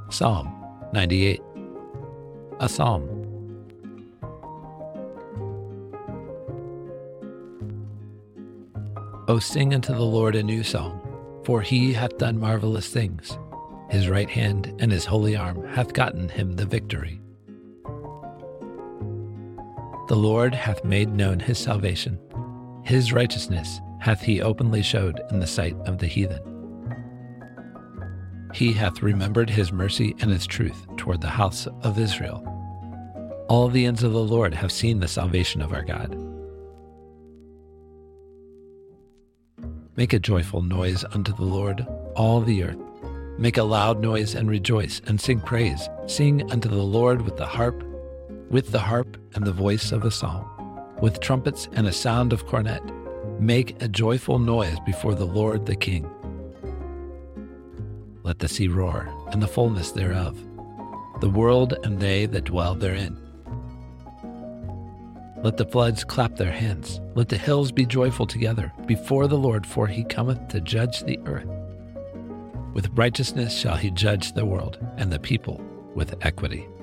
Psalm 98. A Psalm. O sing unto the Lord a new song, for he hath done marvelous things. His right hand and his holy arm hath gotten him the victory. The Lord hath made known his salvation. His righteousness hath he openly showed in the sight of the heathen. He hath remembered his mercy and his truth toward the house of Israel. All the ends of the Lord have seen the salvation of our God. Make a joyful noise unto the Lord, all the earth. Make a loud noise and rejoice and sing praise. Sing unto the Lord with the harp and the voice of a psalm, with trumpets and a sound of cornet. Make a joyful noise before the Lord the King. Let the sea roar, and the fullness thereof, the world and they that dwell therein. Let the floods clap their hands. Let the hills be joyful together before the Lord, for he cometh to judge the earth. With righteousness shall he judge the world, and the people with equity.